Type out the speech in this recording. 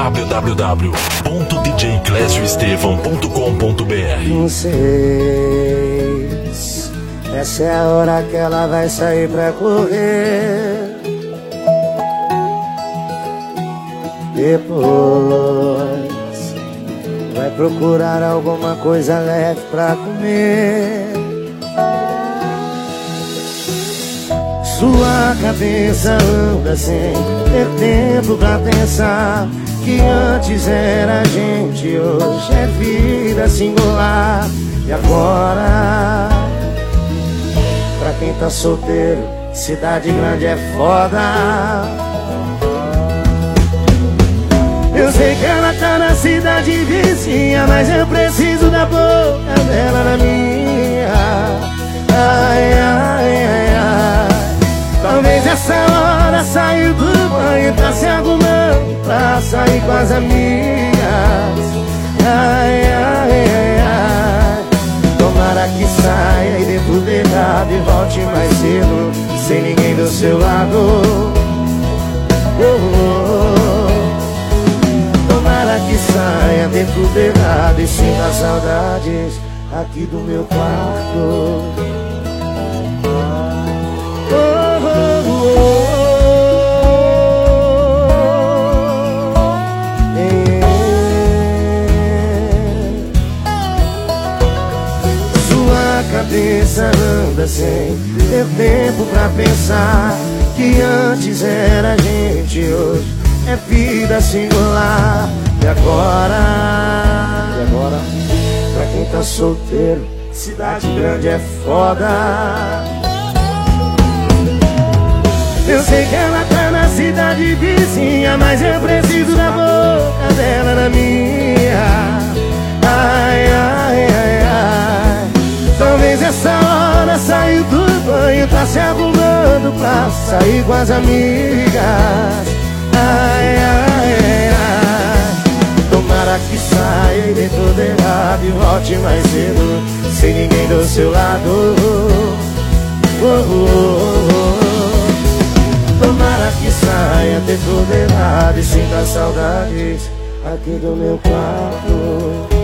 www.djclesioestevão.com.br. Não sei, essa é a hora que ela vai sair pra correr. Depois vai procurar alguma coisa leve pra comer. Sua cabeça anda sem ter tempo pra pensar que antes era gente, hoje é vida singular. E agora, pra quem tá solteiro, cidade grande é foda. Eu sei que ela tá na cidade vizinha, mas eu preciso da boca dela na minha. Ai, ai, ai, ai. Talvez essa hora saiu do banho, tá se arrumando pra sair com as amigas. Ai, ai, ai, ai. Tomara que saia e dê tudo errado e volte mais cedo, sem ninguém do seu lado. Oh, oh. Tomara que saia, dê tudo errado e sinta saudades aqui do meu quarto. Oh, oh, oh, oh. Sua cabeça anda sem ter tempo pra pensar que antes era gente, hoje é vida singular. E agora, pra quem tá solteiro, cidade grande é foda. Eu sei que ela tá na cidade vizinha, mas eu preciso da boca dela na minha. Ai, ai, ai, ai. Talvez essa hora saiu do banho, tá se arrumando pra sair com as amigas. Ai, ai, ai, ai. Tomara que saia e dê tudo errado e volte mais cedo, sem ninguém do seu lado. Oh, oh, oh, oh. Tomara que saia, dê tudo errado e sinta saudades aqui do meu quarto.